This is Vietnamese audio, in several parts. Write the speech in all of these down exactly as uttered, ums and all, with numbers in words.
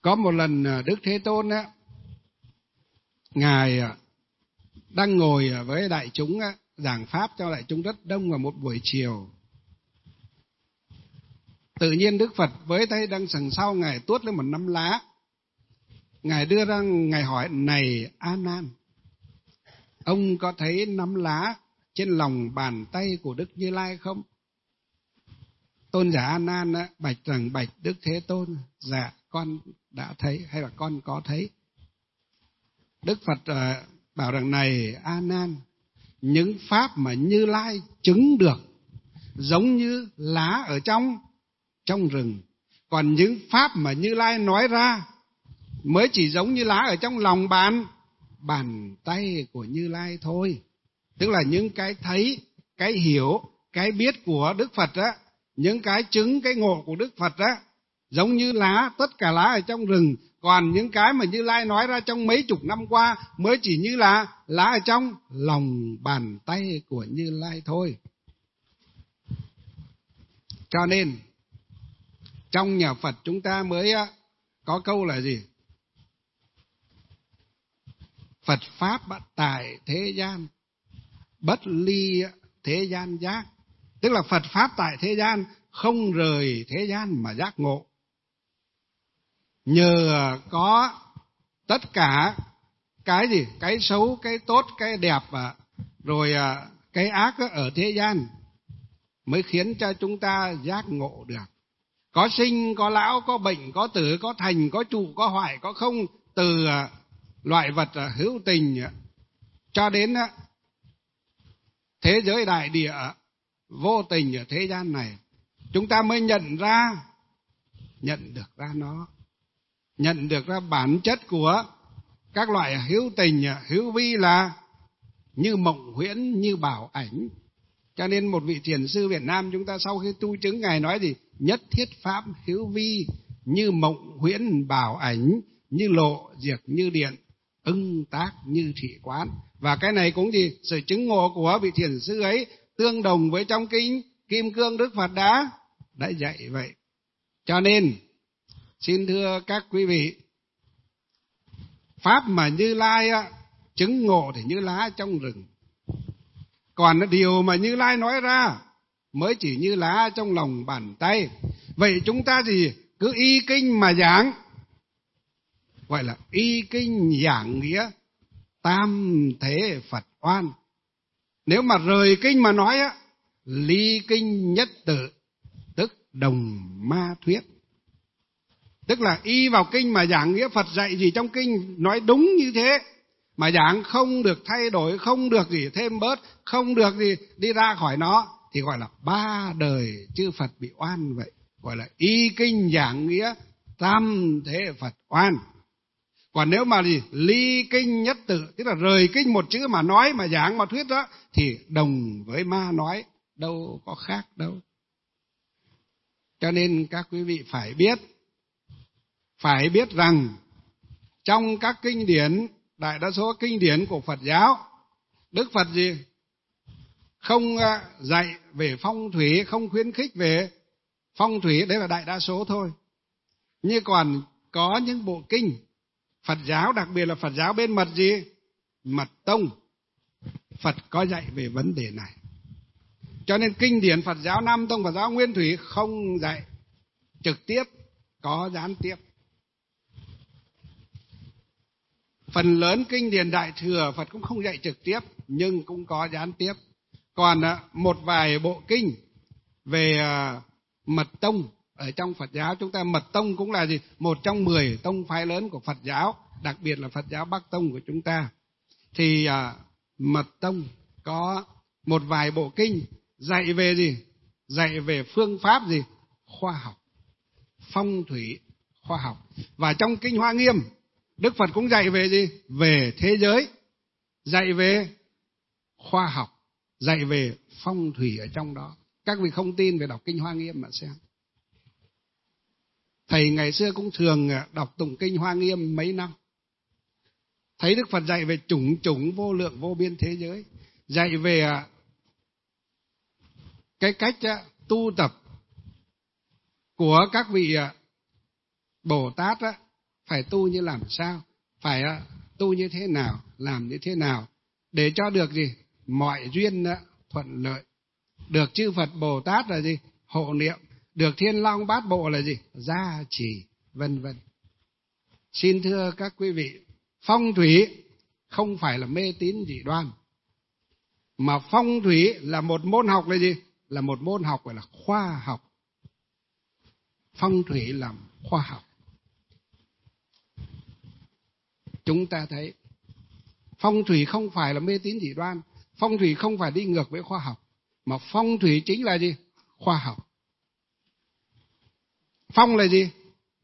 Có một lần Đức Thế Tôn á, Ngài đang ngồi với đại chúng á, giảng pháp cho đại chúng rất đông vào một buổi chiều. Tự nhiên Đức Phật với tay đang sừng sau Ngài tuốt lên một nắm lá. Ngài đưa ra, Ngài hỏi: này A Nan, ông có thấy nắm lá trên lòng bàn tay của Đức Như Lai không? Tôn giả A Nan á, bạch rằng: bạch Đức Thế Tôn, dạ con đã thấy, hay là con có thấy. Đức Phật uh, bảo rằng: này A Nan, những pháp mà Như Lai chứng được giống như lá ở trong trong rừng, còn những pháp mà Như Lai nói ra mới chỉ giống như lá ở trong lòng bàn bàn tay của Như Lai thôi. Tức là những cái thấy, cái hiểu, cái biết của Đức Phật á, những cái chứng, cái ngộ của Đức Phật á, giống như lá, tất cả lá ở trong rừng. Còn những cái mà Như Lai nói ra trong mấy chục năm qua mới chỉ như là lá ở trong lòng bàn tay của Như Lai thôi. Cho nên trong nhà Phật chúng ta mới có câu là gì? Phật Pháp tại thế gian, bất ly thế gian giác. Tức là Phật Pháp tại thế gian, không rời thế gian mà giác ngộ. Nhờ có tất cả cái gì? Cái xấu, cái tốt, cái đẹp, rồi cái ác ở thế gian mới khiến cho chúng ta giác ngộ được. Có sinh, có lão, có bệnh, có tử, có thành, có trụ, có hoại, có không, từ loại vật hữu tình cho đến thế giới đại địa vô tình ở thế gian này, chúng ta mới nhận ra, nhận được ra nó, nhận được ra bản chất của các loại hữu tình, hữu vi là như mộng huyễn, như bảo ảnh. Cho nên một vị thiền sư Việt Nam chúng ta sau khi tu chứng, Ngài nói gì? Nhất thiết pháp hữu vi, như mộng huyễn bảo ảnh, như lộ diệt như điện, ưng tác như thị quán. Và cái này cũng gì? Sự chứng ngộ của vị thiền sư ấy tương đồng với trong kinh Kim Cương Đức Phật đã đã dạy vậy. Cho nên xin thưa các quý vị, pháp mà Như Lai á, chứng ngộ thì như lá trong rừng. Còn điều mà Như Lai nói ra mới chỉ như lá trong lòng bàn tay. Vậy chúng ta gì? Cứ y kinh mà giảng, gọi là y kinh giảng nghĩa tam thế Phật oan. Nếu mà rời kinh mà nói á, ly kinh nhất tự, tức đồng ma thuyết. Tức là y vào kinh mà giảng nghĩa Phật dạy gì trong kinh nói đúng như thế, mà giảng không được thay đổi, không được gì thêm bớt, không được gì đi ra khỏi nó, thì gọi là ba đời chư Phật bị oan vậy. Gọi là y kinh giảng nghĩa tam thế Phật oan. Còn nếu mà gì ly kinh nhất tự, tức là rời kinh một chữ mà nói, mà giảng, mà thuyết đó, thì đồng với ma nói, đâu có khác đâu. Cho nên các quý vị phải biết, phải biết rằng trong các kinh điển, đại đa số kinh điển của Phật giáo, Đức Phật gì không dạy về phong thủy, không khuyến khích về phong thủy, đấy là đại đa số thôi. Nhưng còn có những bộ kinh Phật giáo, đặc biệt là Phật giáo bên mật gì? Mật tông, Phật có dạy về vấn đề này. Cho nên kinh điển Phật giáo Nam Tông, Phật giáo Nguyên Thủy không dạy trực tiếp, có gián tiếp. Phần lớn kinh điển Đại Thừa Phật cũng không dạy trực tiếp, nhưng cũng có gián tiếp. Còn một vài bộ kinh về mật tông ở trong Phật giáo chúng ta, mật tông cũng là gì? Một trong mười tông phái lớn của Phật giáo, đặc biệt là Phật giáo Bắc Tông của chúng ta. Thì à, mật tông có một vài bộ kinh dạy về gì? Dạy về phương pháp gì? Khoa học, phong thủy, khoa học. Và trong kinh Hoa Nghiêm, Đức Phật cũng dạy về gì? Về thế giới, dạy về khoa học, dạy về phong thủy ở trong đó. Các vị không tin về đọc kinh Hoa Nghiêm mà xem. Thầy ngày xưa cũng thường đọc tụng kinh Hoa Nghiêm mấy năm. Thấy Đức Phật dạy về chủng chủng vô lượng vô biên thế giới, dạy về cái cách tu tập của các vị Bồ Tát phải tu như làm sao, phải tu như thế nào, làm như thế nào để cho được gì? Mọi duyên thuận lợi. Được chư Phật Bồ Tát là gì? Hộ niệm. Được Thiên Long Bát Bộ là gì? Gia trì, vân vân. Xin thưa các quý vị, phong thủy không phải là mê tín dị đoan, mà phong thủy là một môn học là gì? Là một môn học gọi là khoa học. Phong thủy là khoa học. Chúng ta thấy phong thủy không phải là mê tín dị đoan, phong thủy không phải đi ngược với khoa học, mà phong thủy chính là gì? Khoa học. Phong là gì?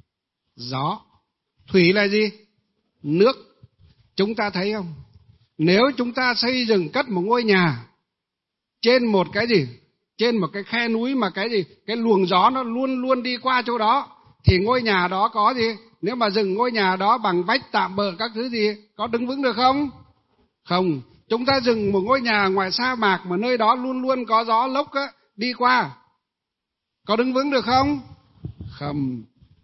Gió. Thủy là gì? Nước. Chúng ta thấy không? Nếu chúng ta xây dựng cất một ngôi nhà trên một cái gì? Trên một cái khe núi mà cái gì? Cái luồng gió nó luôn luôn đi qua chỗ đó, thì ngôi nhà đó có gì? Nếu mà dựng ngôi nhà đó bằng vách tạm bợ các thứ gì, có đứng vững được không? Không. Chúng ta dựng một ngôi nhà ngoài sa mạc mà nơi đó luôn luôn có gió lốc á, đi qua, có đứng vững được không? Không.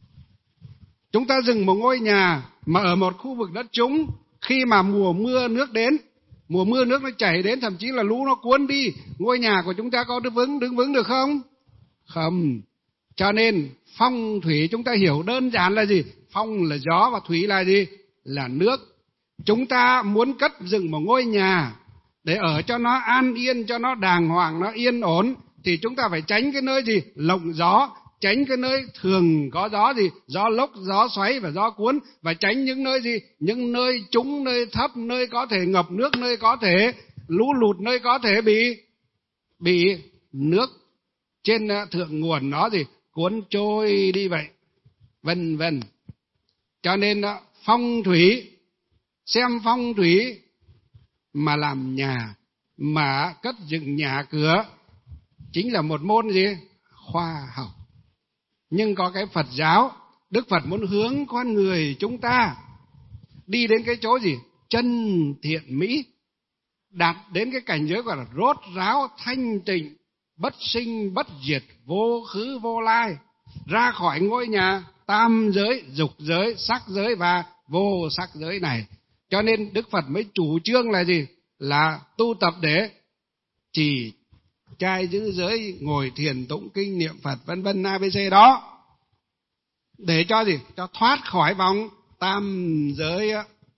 Chúng ta dựng một ngôi nhà mà ở một khu vực đất trũng, khi mà mùa mưa nước đến, mùa mưa nước nó chảy đến, thậm chí là lũ nó cuốn đi, ngôi nhà của chúng ta có đứng vững, đứng vững được không? Không. Cho nên phong thủy chúng ta hiểu đơn giản là gì? Phong là gió và thủy là gì? Là nước. Chúng ta muốn cất dựng một ngôi nhà để ở cho nó an yên, cho nó đàng hoàng, nó yên ổn, thì chúng ta phải tránh cái nơi gì? Lộng gió. Tránh cái nơi thường có gió gì? Gió lốc, gió xoáy và gió cuốn. Và tránh những nơi gì? Những nơi trũng, nơi thấp, nơi có thể ngập nước, nơi có thể lũ lụt, nơi có thể bị bị nước trên thượng nguồn nó gì? Cuốn trôi đi vậy, vân vân. Cho nên phong thủy, xem phong thủy mà làm nhà, mà cất dựng nhà cửa, chính là một môn gì? Khoa học. Nhưng có cái Phật giáo, Đức Phật muốn hướng con người chúng ta đi đến cái chỗ gì? Chân thiện mỹ, đạt đến cái cảnh giới gọi là rốt ráo thanh tịnh, bất sinh bất diệt, vô khứ vô lai, ra khỏi ngôi nhà tam giới, dục giới, sắc giới và vô sắc giới này. Cho nên Đức Phật mới chủ trương là gì? Là tu tập để chỉ trai giữ giới, ngồi thiền tụng kinh niệm Phật, vân vân a bê xê đó, để cho gì? Cho thoát khỏi vòng tam giới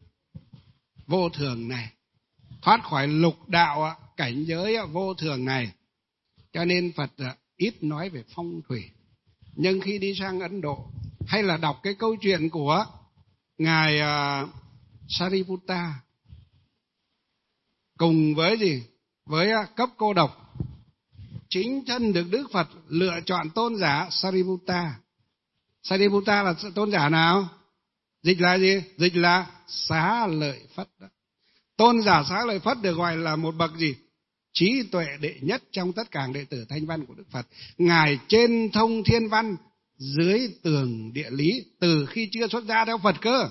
vô thường này, thoát khỏi lục đạo cảnh giới vô thường này. Cho nên Phật ít nói về phong thủy. Nhưng khi đi sang Ấn Độ, hay là đọc cái câu chuyện của ngài uh, Sariputta cùng với gì? Với uh, cấp cô độc, chính thân được Đức Phật lựa chọn tôn giả Sariputta. Sariputta là tôn giả nào? Dịch là gì? Dịch là Xá Lợi Phất đó. Tôn giả Xá Lợi Phất được gọi là một bậc gì? Trí tuệ đệ nhất trong tất cả đệ tử thanh văn của Đức Phật. Ngài trên thông thiên văn, dưới tường địa lý, từ khi chưa xuất gia theo Phật cơ.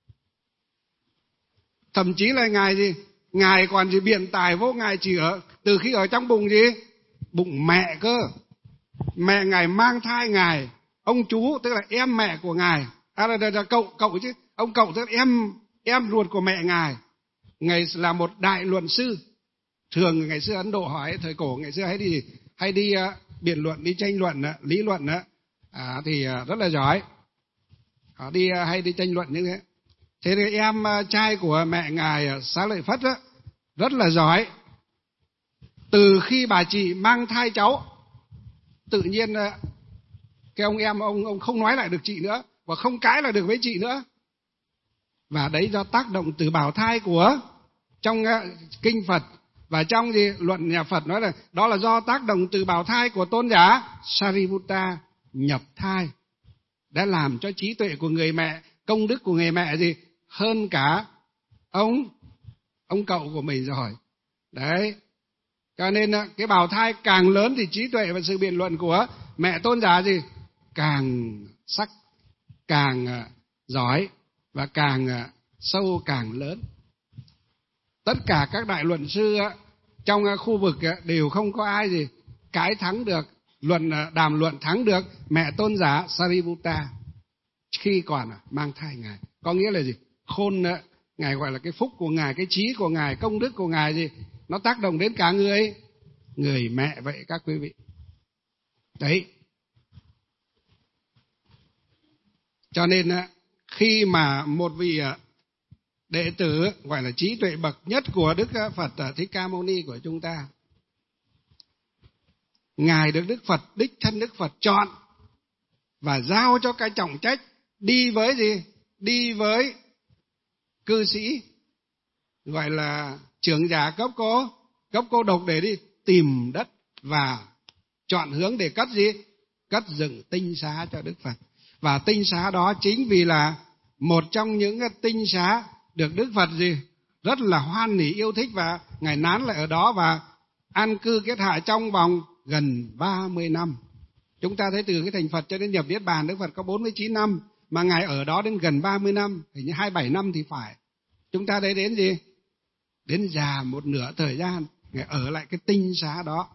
Thậm chí là Ngài gì? Ngài còn gì biện tài vô Ngài chỉ ở từ khi ở trong bụng gì? Bụng mẹ cơ. Mẹ Ngài mang thai Ngài. Ông chú tức là em mẹ của Ngài. À là, là, là cậu, cậu chứ. Ông cậu tức là em, em ruột của mẹ Ngài. Ngài là một đại luận sư. Thường ngày xưa Ấn Độ hỏi, thời cổ ngày xưa hay đi hay đi uh, biện luận, đi tranh luận, uh, lý luận uh, à, thì uh, rất là giỏi. Họ đi uh, hay đi tranh luận như thế. Thế thì em uh, trai của mẹ Ngài uh, Xá Lợi Phất uh, rất là giỏi. Từ khi bà chị mang thai cháu, tự nhiên uh, cái ông em ông ông không nói lại được chị nữa và không cãi lại được với chị nữa. Và đấy do tác động từ bào thai của trong uh, kinh Phật. Và trong gì luận nhà Phật nói là đó là do tác động từ bào thai của tôn giả Sariputta nhập thai, đã làm cho trí tuệ của người mẹ, công đức của người mẹ gì hơn cả ông ông cậu của mình rồi. Đấy. Cho nên cái bào thai càng lớn thì trí tuệ và sự biện luận của mẹ tôn giả gì càng sắc, càng giỏi và càng sâu, càng lớn. Tất cả các đại luận sư trong khu vực đều không có ai gì cãi thắng được, luận đàm luận thắng được mẹ tôn giả Sariputta. khi còn mang thai Ngài. Có nghĩa là gì? Khôn, Ngài gọi là cái phúc của Ngài, cái trí của Ngài, công đức của Ngài gì? Nó tác động đến cả người, người mẹ vậy các quý vị. Đấy. Cho nên khi mà một vị đệ tử gọi là trí tuệ bậc nhất của Đức Phật Thích Ca Mâu Ni của chúng ta, Ngài được Đức Phật, đích thân Đức Phật chọn và giao cho cái trọng trách đi với gì? Đi với cư sĩ, gọi là trưởng giả cấp cô, cấp cô độc để đi tìm đất và chọn hướng để cất gì? Cất dựng tinh xá cho Đức Phật. Và tinh xá đó chính vì là một trong những tinh xá được Đức Phật gì? Rất là hoan hỉ yêu thích, và Ngài nán lại ở đó và an cư kết hạ trong vòng gần ba mươi năm. Chúng ta thấy từ cái thành Phật cho đến nhập Niết Bàn, Đức Phật có bốn mươi chín năm, mà Ngài ở đó đến gần ba mươi năm, hình như hai mươi bảy năm thì phải. Chúng ta thấy đến gì? Đến già một nửa thời gian, Ngài ở lại cái tinh xá đó.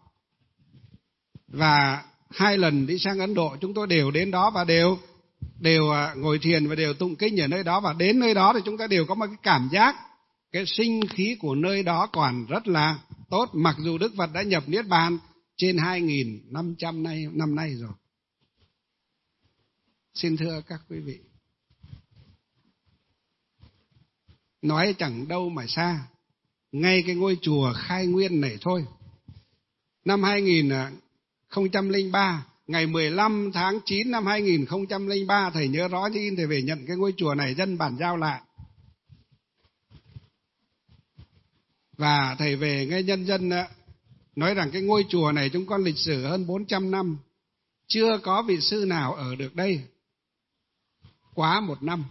Và hai lần đi sang Ấn Độ, chúng tôi đều đến đó và đều đều ngồi thiền và đều tụng kinh ở nơi đó. Và đến nơi đó thì chúng ta đều có một cái cảm giác, cái sinh khí của nơi đó còn rất là tốt, mặc dù Đức Phật đã nhập Niết Bàn trên hai nghìn năm trăm năm nay rồi. Xin thưa các quý vị, nói chẳng đâu mà xa, ngay cái ngôi chùa Khai Nguyên này thôi, năm hai nghìn không trăm lẻ ba, ngày mười lăm tháng chín năm hai nghìn không trăm lẻ ba, thầy nhớ rõ như in, thầy về nhận cái ngôi chùa này, dân bàn giao lại. Và thầy về nghe nhân dân nói rằng cái ngôi chùa này chúng con lịch sử hơn bốn trăm năm, chưa có vị sư nào ở được đây quá một năm.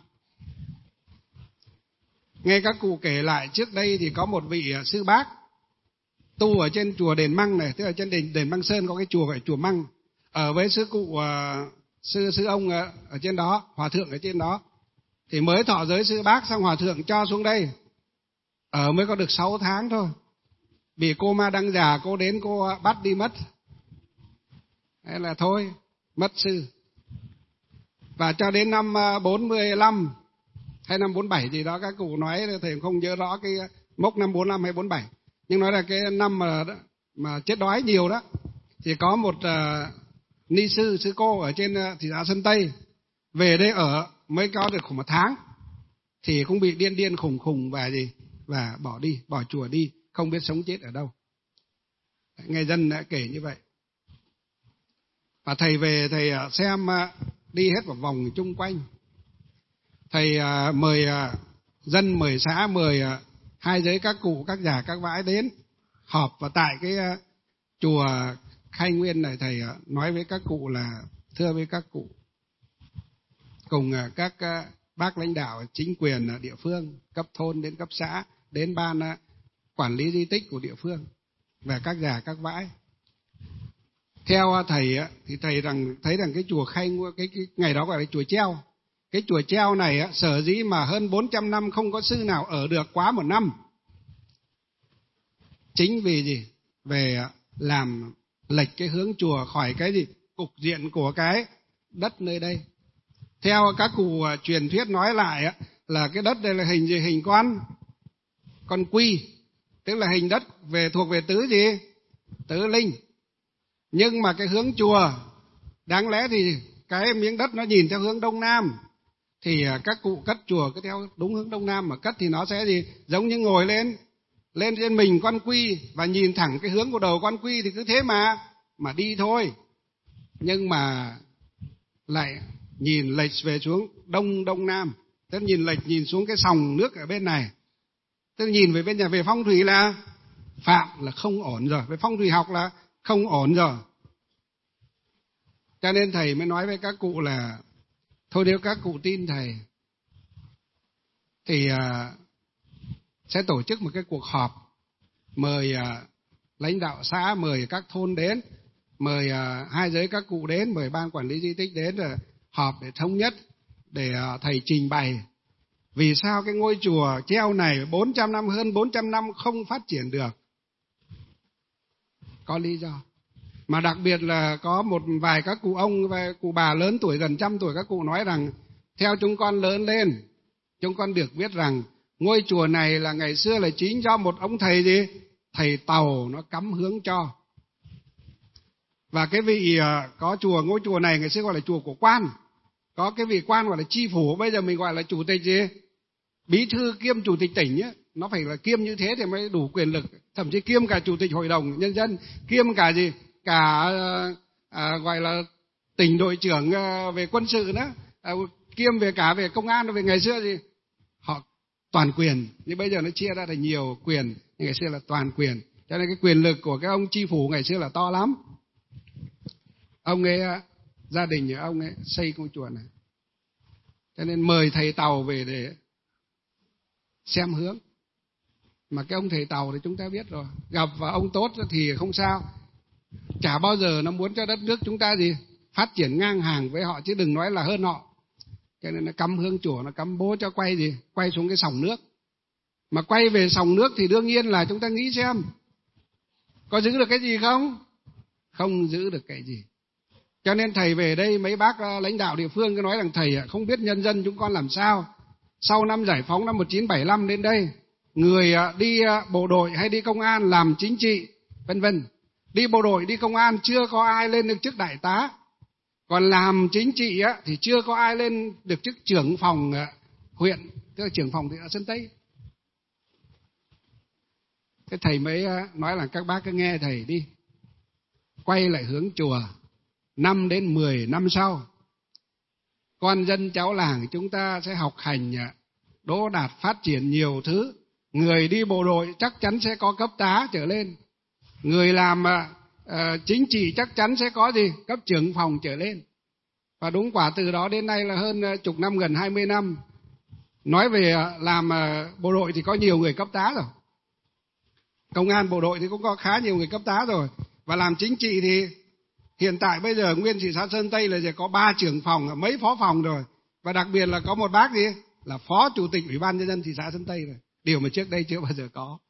Nghe các cụ kể lại, trước đây thì có một vị sư bác tu ở trên chùa Đền Măng này, tức là trên đền, đền Măng Sơn có cái chùa gọi chùa Măng, ở với sư cụ uh, sư sư ông uh, ở trên đó, hòa thượng ở trên đó, thì mới thọ giới sư bác xong hòa thượng cho xuống đây, ở mới có được sáu tháng thôi, bị cô ma đăng già cô đến cô bắt đi mất, hay là thôi mất sư. Và cho đến năm bốn mươi lăm hay năm bốn mươi bảy gì đó, các cụ nói, thầy không nhớ rõ cái mốc năm bốn mươi lăm hay bốn mươi bảy, nhưng nói là cái năm mà mà chết đói nhiều đó, thì có một uh, ni sư sư cô ở trên uh, thị xã Sơn Tây về đây ở mới có được khoảng một tháng, thì cũng bị điên điên khùng khùng và gì và bỏ đi, bỏ chùa đi, không biết sống chết ở đâu. Nghe dân đã kể như vậy. Và thầy về thầy uh, xem uh, đi hết một vòng chung quanh, thầy uh, mời uh, dân, mời xã, mời uh, hai giới các cụ, các già, các vãi đến họp. Và tại cái uh, chùa Khai Nguyên này, thầy uh, nói với các cụ là thưa với các cụ, cùng uh, các uh, bác lãnh đạo chính quyền uh, địa phương, cấp thôn đến cấp xã, đến ban uh, quản lý di tích của địa phương và các già, các vãi. Theo uh, thầy uh, thì thầy rằng thấy rằng cái chùa Khai Nguyên, cái, cái ngày đó gọi là chùa treo. Cái chùa treo này á, sở dĩ mà hơn bốn trăm năm không có sư nào ở được quá một năm, chính vì gì? Về làm lệch cái hướng chùa khỏi cái gì? Cục diện của cái đất nơi đây. Theo các cụ truyền thuyết nói lại á, là cái đất đây là hình gì? Hình con con quy, tức là hình đất về thuộc về tứ gì? Tứ linh. Nhưng mà cái hướng chùa, đáng lẽ thì cái miếng đất nó nhìn theo hướng đông nam, thì các cụ cất chùa cứ theo đúng hướng đông nam mà cất, thì nó sẽ gì? Giống như ngồi lên lên trên mình con quy và nhìn thẳng cái hướng của đầu con quy, thì cứ thế mà mà đi thôi. Nhưng mà lại nhìn lệch về xuống đông đông nam, tức nhìn lệch, nhìn xuống cái sòng nước ở bên này, tức nhìn về bên nhà, về phong thủy là phạm, là không ổn rồi, về phong thủy học là không ổn rồi. Cho nên thầy mới nói với các cụ là thôi, nếu các cụ tin thầy thì uh, sẽ tổ chức một cái cuộc họp, mời uh, lãnh đạo xã, mời các thôn đến, mời uh, hai giới các cụ đến, mời ban quản lý di tích đến, rồi họp để thống nhất, để uh, thầy trình bày vì sao cái ngôi chùa treo này bốn trăm năm, hơn bốn trăm năm không phát triển được. Có lý do. Mà đặc biệt là có một vài các cụ ông và cụ bà lớn tuổi, gần trăm tuổi, các cụ nói rằng theo chúng con lớn lên, chúng con được biết rằng ngôi chùa này là ngày xưa là chính do một ông thầy gì? Thầy Tàu nó cắm hướng cho. Và cái vị có chùa, ngôi chùa này ngày xưa gọi là chùa của quan. Có cái vị quan gọi là chi phủ, bây giờ mình gọi là chủ tịch gì? Bí thư kiêm chủ tịch tỉnh ấy. Nó phải là kiêm như thế thì mới đủ quyền lực. Thậm chí kiêm cả chủ tịch hội đồng nhân dân, kiêm cả gì? Cả à, gọi là tỉnh đội trưởng à, về quân sự đó, à, kiêm về cả về công an, về ngày xưa gì? Họ toàn quyền, nhưng bây giờ nó chia ra thành nhiều quyền, nhưng ngày xưa là toàn quyền. Cho nên cái quyền lực của cái ông chi phủ ngày xưa là to lắm. Ông ấy, gia đình nhà ông ấy xây ngôi chùa này, cho nên mời thầy Tàu về để xem hướng. Mà cái ông thầy Tàu thì chúng ta biết rồi, gặp và ông tốt thì không sao, chả bao giờ nó muốn cho đất nước chúng ta gì phát triển ngang hàng với họ, chứ đừng nói là hơn họ. Cho nên nó cắm hướng chùa, nó cắm bố cho quay gì, quay xuống cái sòng nước. Mà quay về sòng nước thì đương nhiên là chúng ta nghĩ xem có giữ được cái gì không? Không giữ được cái gì. Cho nên thầy về đây, mấy bác lãnh đạo địa phương cứ nói rằng thầy không biết nhân dân chúng con làm sao. Sau năm giải phóng năm một nghìn chín trăm bảy mươi lăm đến đây, người đi bộ đội hay đi công an làm chính trị vân vân, đi bộ đội đi công an chưa có ai lên được chức đại tá, còn làm chính trị á thì chưa có ai lên được chức trưởng phòng huyện, tức là trưởng phòng thị xã Sơn Tây. Thế thầy mới nói là các bác cứ nghe thầy đi, quay lại hướng chùa. Năm đến mười năm sau, con dân cháu làng chúng ta sẽ học hành đỗ đạt, phát triển nhiều thứ. Người đi bộ đội chắc chắn sẽ có cấp tá trở lên, người làm uh, chính trị chắc chắn sẽ có gì cấp trưởng phòng trở lên. Và đúng quả từ đó đến nay là hơn chục năm, gần hai mươi năm. Nói về làm uh, bộ đội thì có nhiều người cấp tá rồi, công an bộ đội thì cũng có khá nhiều người cấp tá rồi. Và làm chính trị thì hiện tại bây giờ nguyên thị xã Sơn Tây là có ba trưởng phòng, mấy phó phòng rồi. Và đặc biệt là có một bác gì là phó chủ tịch Ủy ban nhân dân thị xã Sơn Tây rồi. Điều mà trước đây chưa bao giờ có.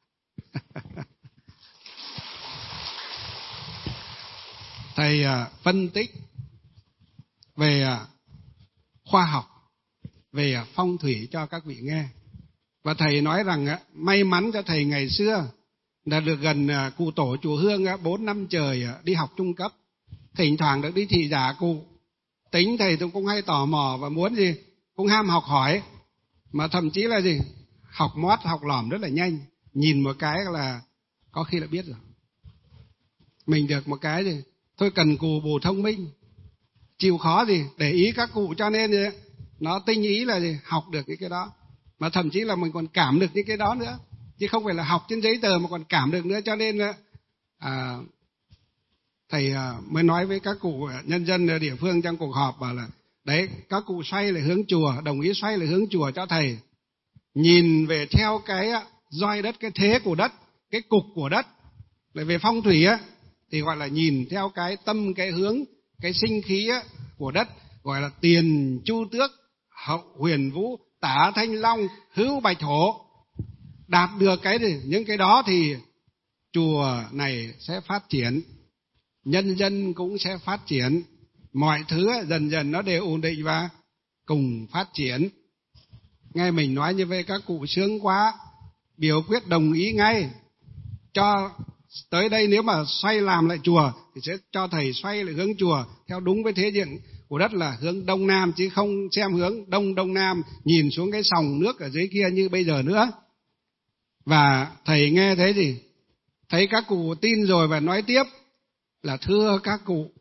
Thầy uh, phân tích về uh, khoa học, về uh, phong thủy cho các vị nghe. Và thầy nói rằng uh, may mắn cho thầy ngày xưa là được gần uh, cụ tổ chùa Hương bốn uh, năm trời uh, đi học trung cấp. Thỉnh thoảng được đi thị giả cụ. Tính thầy tôi cũng hay tò mò và muốn gì cũng ham học hỏi. Mà thậm chí là gì học mót, học lỏm rất là nhanh. Nhìn một cái là có khi là biết rồi. Mình được một cái gì thôi cần cù bù thông minh, chịu khó gì để ý các cụ, cho nên gì, nó tinh ý là gì học được những cái đó. Mà thậm chí là mình còn cảm được những cái đó nữa, chứ không phải là học trên giấy tờ mà còn cảm được nữa. Cho nên à, thầy mới nói với các cụ nhân dân địa phương trong cuộc họp bảo là đấy, các cụ xoay lại hướng chùa, đồng ý xoay lại hướng chùa cho thầy. Nhìn về theo cái roi đất, cái thế của đất, cái cục của đất. Lại về phong thủy á thì gọi là nhìn theo cái tâm, cái hướng, cái sinh khí á, của đất, gọi là tiền chu tước, hậu huyền vũ, tả thanh long, hữu bạch hổ. Đạt được cái gì, những cái đó thì chùa này sẽ phát triển, nhân dân cũng sẽ phát triển, mọi thứ dần dần nó đều ổn định và cùng phát triển. Nghe mình nói như vậy các cụ sướng quá, biểu quyết đồng ý ngay. Cho tới đây nếu mà xoay làm lại chùa thì sẽ cho thầy xoay lại hướng chùa theo đúng với thế diện của đất là hướng đông nam, chứ không xem hướng đông đông nam nhìn xuống cái sòng nước ở dưới kia như bây giờ nữa. Và thầy nghe thế gì, thấy các cụ tin rồi và nói tiếp là thưa các cụ,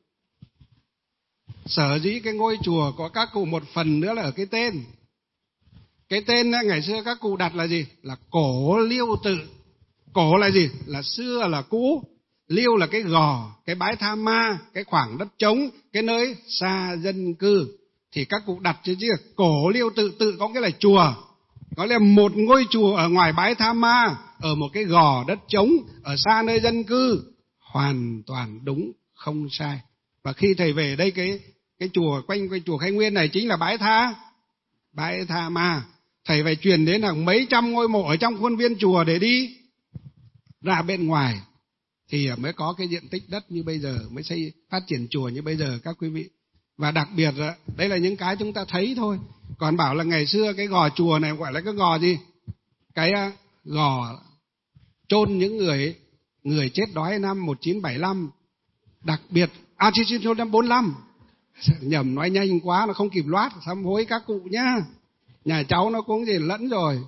sở dĩ cái ngôi chùa của các cụ một phần nữa là ở cái tên. Cái tên ngày xưa các cụ đặt là gì? Là Cổ Liêu Tự. Cổ là gì? Là xưa, là cũ. Liêu là cái gò, cái bãi tha ma, cái khoảng đất trống, cái nơi xa dân cư. Thì các cụ đặt chứ chứ Cổ Liêu Tự, tự có nghĩa là chùa. Có là một ngôi chùa ở ngoài bãi tha ma, ở một cái gò đất trống, ở xa nơi dân cư. Hoàn toàn đúng, không sai. Và khi thầy về đây, cái cái chùa quanh quanh chùa Khai Nguyên này chính là bãi tha, bãi tha ma. Thầy phải truyền đến hàng mấy trăm ngôi mộ ở trong khuôn viên chùa để đi ra bên ngoài thì mới có cái diện tích đất như bây giờ, mới xây phát triển chùa như bây giờ các quý vị. Và đặc biệt đây là những cái chúng ta thấy thôi. Còn bảo là ngày xưa cái gò chùa này gọi là cái gò gì? Cái gò chôn những người người chết đói năm một nghìn chín trăm bảy mươi lăm. Đặc biệt, à chín trăm bốn mươi lăm. Nhầm nói nhanh quá nó không kịp loát, sám hối các cụ nhá. Nhà cháu nó cũng gì lẫn rồi.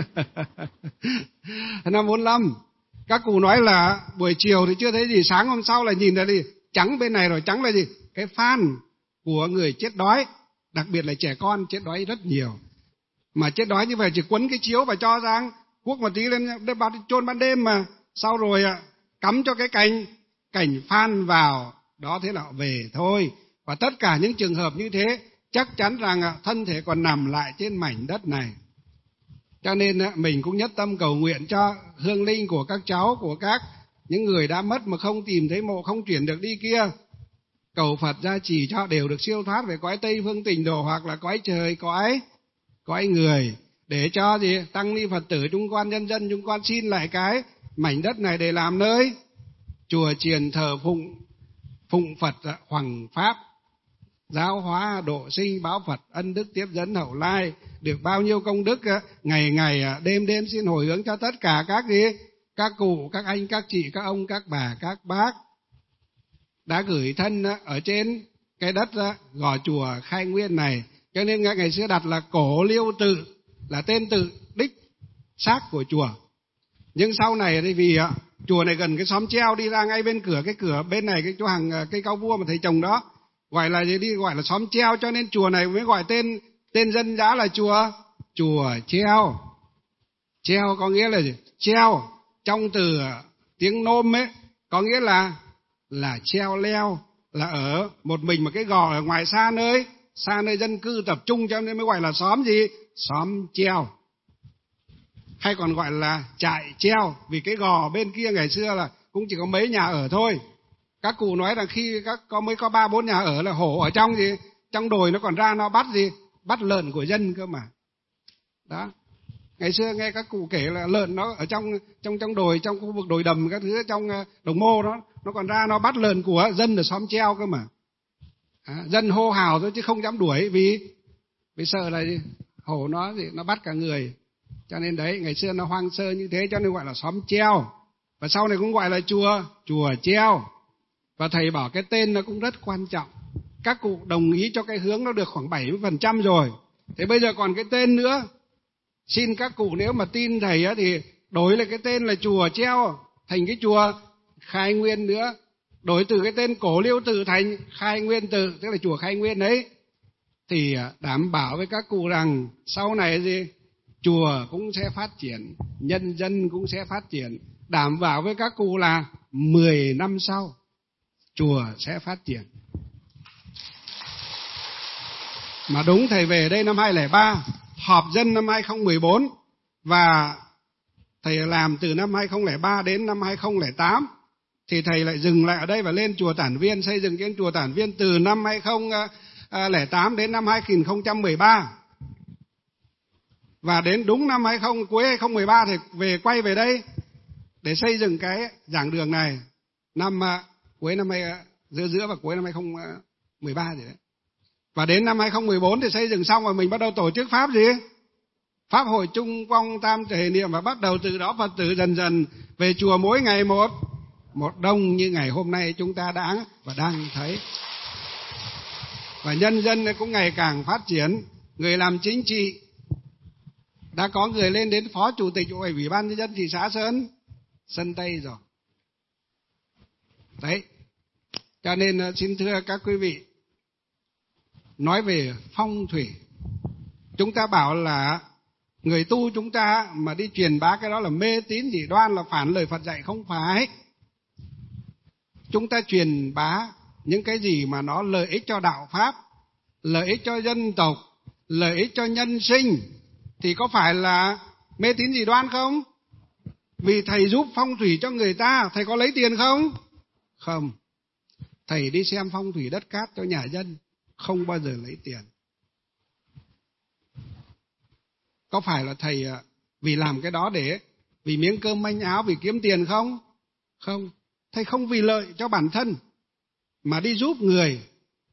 Năm bốn mươi lăm, các cụ nói là buổi chiều thì chưa thấy gì, sáng hôm sau là nhìn ra đi, trắng bên này rồi, trắng là gì? Cái phan của người chết đói, đặc biệt là trẻ con chết đói rất nhiều. Mà chết đói như vậy chỉ quấn cái chiếu và cho sang cuốc một tí lên chôn ban đêm mà. Sau rồi cắm cho cái cành cảnh phan vào, đó thế là về thôi. Và tất cả những trường hợp như thế chắc chắn rằng thân thể còn nằm lại trên mảnh đất này. Cho nên mình cũng nhất tâm cầu nguyện cho hương linh của các cháu, của các những người đã mất mà không tìm thấy mộ, không chuyển được đi kia. Cầu Phật gia trì cho đều được siêu thoát về cõi Tây Phương Tịnh Độ, hoặc là cõi trời, cõi cõi người. Để cho gì tăng ni Phật tử chúng con, nhân dân chúng con xin lại cái mảnh đất này để làm nơi chùa chiền thờ phụng phụng Phật hoằng pháp, giáo hóa độ sinh, báo Phật ân đức tiếp dẫn hậu lai. Được bao nhiêu công đức, ngày ngày đêm đêm xin hồi hướng cho tất cả các gì, các cụ, các anh, các chị, các ông, các bà, các bác đã gửi thân ở trên cái đất gò chùa Khai Nguyên này. Cho nên ngày xưa đặt là Cổ Liêu Tự, là tên tự đích xác của chùa. Nhưng sau này thì vì chùa này gần cái xóm treo, đi ra ngay bên cửa, cái cửa bên này cái chỗ hàng cây cao vua mà thầy trồng đó, gọi là gì đi, gọi là xóm treo, cho nên chùa này mới gọi tên tên dân dã là chùa chùa treo. Treo có nghĩa là gì? Treo trong từ tiếng Nôm ấy có nghĩa là là treo leo, là ở một mình mà cái gò ở ngoài xa nơi, xa nơi dân cư tập trung, cho nên mới gọi là xóm gì? Xóm treo. Hay còn gọi là trại treo, vì cái gò bên kia ngày xưa là cũng chỉ có mấy nhà ở thôi. Các cụ nói rằng khi các có mới có ba bốn nhà ở là hổ ở trong gì, trong đồi nó còn ra nó bắt gì, bắt lợn của dân cơ mà. Đó. Ngày xưa nghe các cụ kể là lợn nó ở trong trong trong đồi, trong khu vực đồi đầm các thứ, trong đồng mô đó, nó còn ra nó bắt lợn của dân ở xóm treo cơ mà. À, dân hô hào thôi chứ không dám đuổi, vì vì sợ là gì? Hổ nó gì, nó bắt cả người. Cho nên đấy, ngày xưa nó hoang sơ như thế cho nên gọi là xóm treo. Và sau này cũng gọi là chùa chùa treo. Và thầy bảo cái tên nó cũng rất quan trọng. Các cụ đồng ý cho cái hướng nó được khoảng bảy mươi phần trăm rồi. Thế bây giờ còn cái tên nữa. Xin các cụ nếu mà tin thầy á thì đổi lại cái tên là chùa treo thành cái chùa Khai Nguyên nữa. Đổi từ cái tên Cổ Liêu Tự thành Khai Nguyên Tự, tức là chùa Khai Nguyên đấy. Thì đảm bảo với các cụ rằng sau này gì, chùa cũng sẽ phát triển, nhân dân cũng sẽ phát triển. Đảm bảo với các cụ là mười năm sau chùa sẽ phát triển. Mà đúng thầy về đây năm hai không không ba, họp dân năm hai không một bốn, và thầy làm từ năm hai không không ba đến năm hai không không tám, thì thầy lại dừng lại ở đây và lên chùa Tản Viên, xây dựng cái chùa Tản Viên từ năm hai không không tám đến năm hai không một ba. Và đến đúng năm hai không, cuối hai không một ba thì về quay về đây để xây dựng cái giảng đường này. Năm cuối năm hai, giữa giữa và cuối năm hai không một ba gì đấy. Và đến năm hai không một bốn thì xây dựng xong và mình bắt đầu tổ chức pháp gì? Pháp hội Trung Phong Tam Thể Niệm, và bắt đầu từ đó Phật tử dần dần về chùa mỗi ngày một một đông như ngày hôm nay chúng ta đã và đang thấy. Và nhân dân cũng ngày càng phát triển, người làm chính trị đã có người lên đến phó chủ tịch Ủy ban nhân dân thị xã Sơn Sơn Tây rồi. Đấy. Cho nên xin thưa các quý vị, nói về phong thủy, chúng ta bảo là người tu chúng ta mà đi truyền bá cái đó là mê tín dị đoan, là phản lời Phật dạy. Không phải. Chúng ta truyền bá những cái gì mà nó lợi ích cho đạo pháp, lợi ích cho dân tộc, lợi ích cho nhân sinh, thì có phải là mê tín dị đoan không? Vì thầy giúp phong thủy cho người ta, thầy có lấy tiền không? Không. Thầy đi xem phong thủy đất cát cho nhà dân, không bao giờ lấy tiền. Có phải là thầy vì làm cái đó để vì miếng cơm manh áo, vì kiếm tiền không? Không. Thầy không vì lợi cho bản thân mà đi giúp người,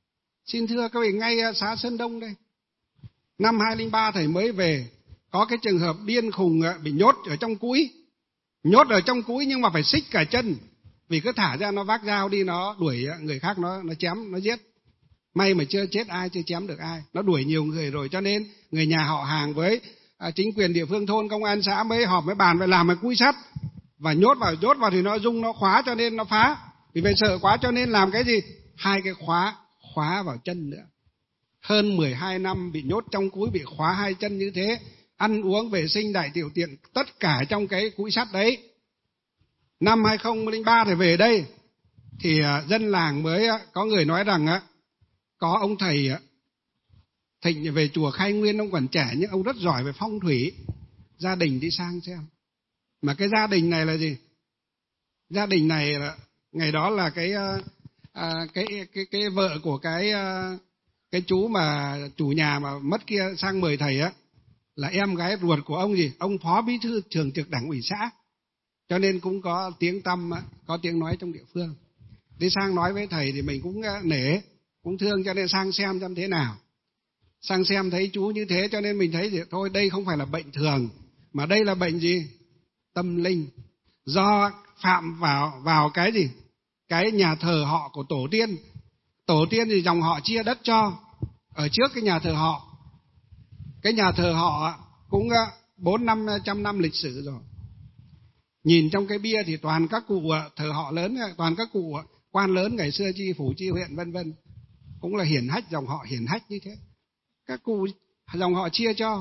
Xin thưa các vị, ngay xã Sơn Đông đây, năm hai không không ba thầy mới về, có cái trường hợp điên khùng bị nhốt ở trong cúi. Nhốt ở trong cúi nhưng mà phải xích cả chân, vì cứ thả ra nó vác dao đi, nó đuổi người khác, nó nó chém, nó giết. May mà chưa chết ai, chưa chém được ai. Nó đuổi nhiều người rồi, cho nên người nhà họ hàng với à, chính quyền địa phương thôn, công an xã mới họp mới bàn phải làm cái cúi sắt và nhốt vào. Nhốt vào thì nó rung, nó khóa, cho nên nó phá. Vì vậy sợ quá cho nên làm cái gì? Hai cái khóa, khóa vào chân nữa. Hơn mười hai năm bị nhốt trong cúi, bị khóa hai chân như thế. Ăn uống, vệ sinh, đại tiểu tiện, tất cả trong cái cúi sắt đấy. Năm hai không không ba thì về đây, thì dân làng mới có người nói rằng có ông thầy Thịnh về chùa Khai Nguyên, ông còn trẻ nhưng ông rất giỏi về phong thủy. Gia đình đi sang xem. Mà cái gia đình này là gì? Gia đình này là, ngày đó là cái à, cái cái cái vợ của cái cái chú mà chủ nhà mà mất kia sang mời thầy á, là em gái ruột của ông gì? Ông phó bí thư thường trực đảng ủy xã. Cho nên cũng có tiếng tăm, có tiếng nói trong địa phương. Đi sang nói với thầy thì mình cũng nể, cũng thương, cho nên sang xem xem thế nào. Sang xem thấy chú như thế, cho nên mình thấy thì thôi, đây không phải là bệnh thường, mà đây là bệnh gì? Tâm linh. Do phạm vào vào cái gì? Cái nhà thờ họ của tổ tiên. Tổ tiên thì dòng họ chia đất cho. Ở trước cái nhà thờ họ, cái nhà thờ họ cũng bốn năm trăm năm lịch sử rồi. Nhìn trong cái bia thì toàn các cụ thờ họ lớn, toàn các cụ quan lớn ngày xưa, chi phủ, chi huyện vân vân, cũng là hiển hách, dòng họ hiển hách như thế. Các cụ dòng họ chia cho.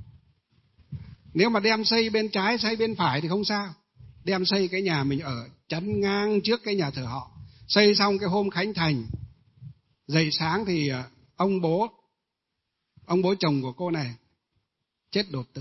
Nếu mà đem xây bên trái, xây bên phải thì không sao. Đem xây cái nhà mình ở chắn ngang trước cái nhà thờ họ. Xây xong cái hôm khánh thành, dậy sáng thì ông bố, ông bố chồng của cô này chết đột tử.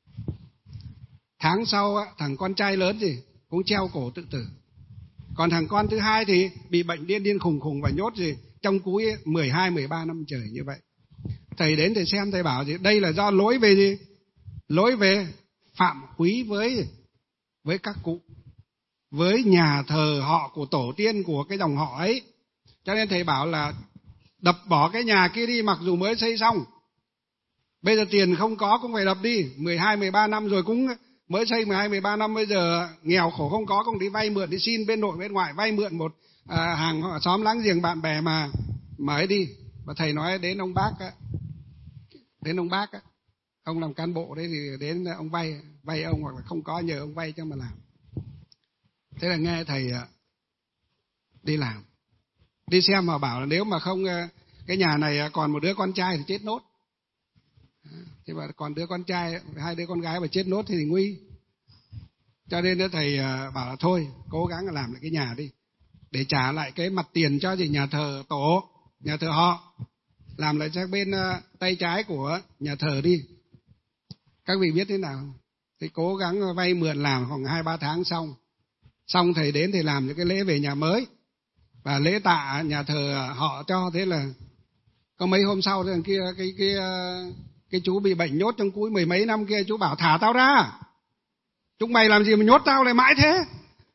Tháng sau thằng con trai lớn gì cũng treo cổ tự tử. Còn thằng con thứ hai thì bị bệnh điên điên khùng khùng và nhốt gì trong cúi mười hai mười ba năm trời như vậy. Thầy đến thầy xem, thầy bảo gì? Đây là do lỗi về gì? Lỗi về phạm quý với với các cụ, với nhà thờ họ của tổ tiên của cái dòng họ ấy. Cho nên thầy bảo là đập bỏ cái nhà kia đi, mặc dù mới xây xong. Bây giờ tiền không có cũng phải đập đi, mười hai mười ba năm rồi, cũng mới xây mười hai mười ba năm, bây giờ nghèo khổ không có, cũng đi vay mượn, đi xin bên nội bên ngoại, vay mượn một à, hàng xóm láng giềng bạn bè mà mà ấy đi. Và thầy nói đến ông bác á, đến ông bác á, ông làm cán bộ đấy thì đến ông vay, vay ông, hoặc là không có nhờ ông vay cho mà làm. Thế là nghe thầy đi làm, đi xem mà bảo là nếu mà không, cái nhà này còn một đứa con trai thì chết nốt. Thế mà còn đứa con trai, hai đứa con gái mà chết nốt thì nguy. Cho nên đó thầy bảo là thôi, cố gắng làm lại cái nhà đi, để trả lại cái mặt tiền cho gì nhà thờ tổ, nhà thờ họ, làm lại sang bên tay trái của nhà thờ đi. Các vị biết thế nào không? Thì cố gắng vay mượn làm khoảng hai ba tháng xong. Xong thầy đến thầy làm những cái lễ về nhà mới và lễ tạ nhà thờ họ cho. Thế là có mấy hôm sau thằng kia, cái cái cái chú bị bệnh nhốt trong cúi mười mấy năm kia, chú bảo thả tao ra. Chúng mày làm gì mà nhốt tao lại mãi thế?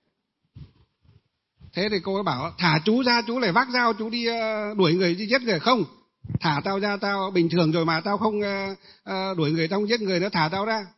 Thế thì cô ấy bảo thả chú ra, chú lại vác dao chú đi đuổi người, đi giết người. Không, thả tao ra, tao bình thường rồi mà, tao không đuổi người, tao không giết người nữa, thả tao ra.